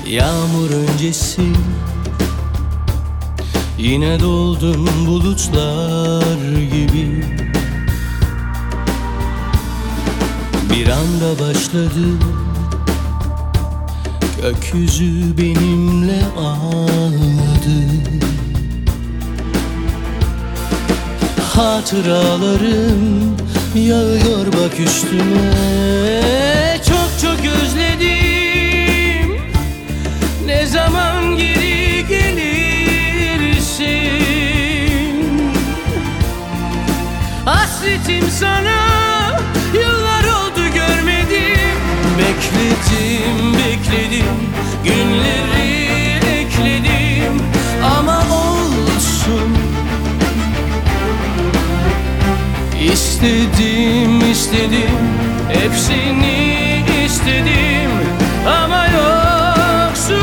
Yağmur öncesi yine doldum bulutlar gibi. Bir anda başladı gökyüzü benimle ağladı. Hatıralarım yağıyor bak üstüme. Çok çok özledim, ne zaman geri gelirsin? Hasretim sana, yıllar oldu görmedim. Bekledim, bekledim, günleri ekledim ama olsun. İstedim, istedim, hepsini istedim ama yoksun.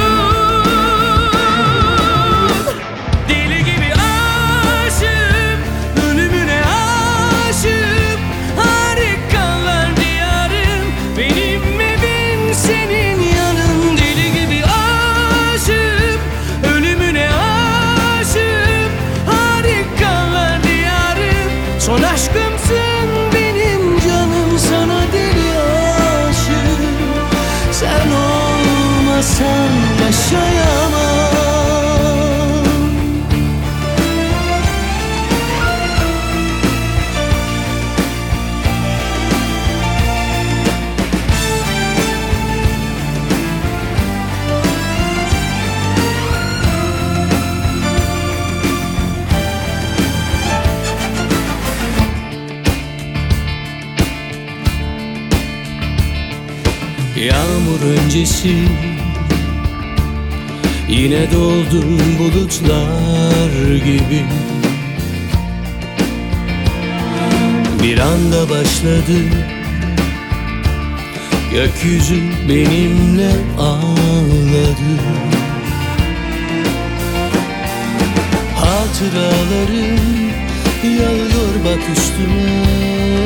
Deli gibi aşık, ölümüne aşık, harikalar diyarım, benim evin senin yanın. Deli gibi aşık, ölümüne aşık, harikalar diyarım, son aşkımsın benim canım, sana deli aşık. Sen olmasan yaşayamam. Yağmur öncesi yine doldum bulutlar gibi. Bir anda başladı gökyüzü benimle ağladı. Hatıralarım yağıyor bak üstüme.